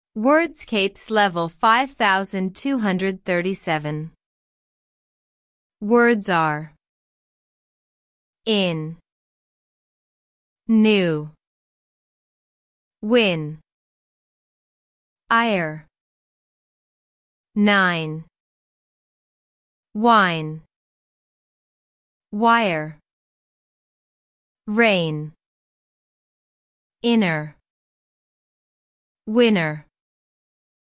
Wordscapes level 5237. Words are in, new, win, ire, 9, wine, wire, rain, inner, winner.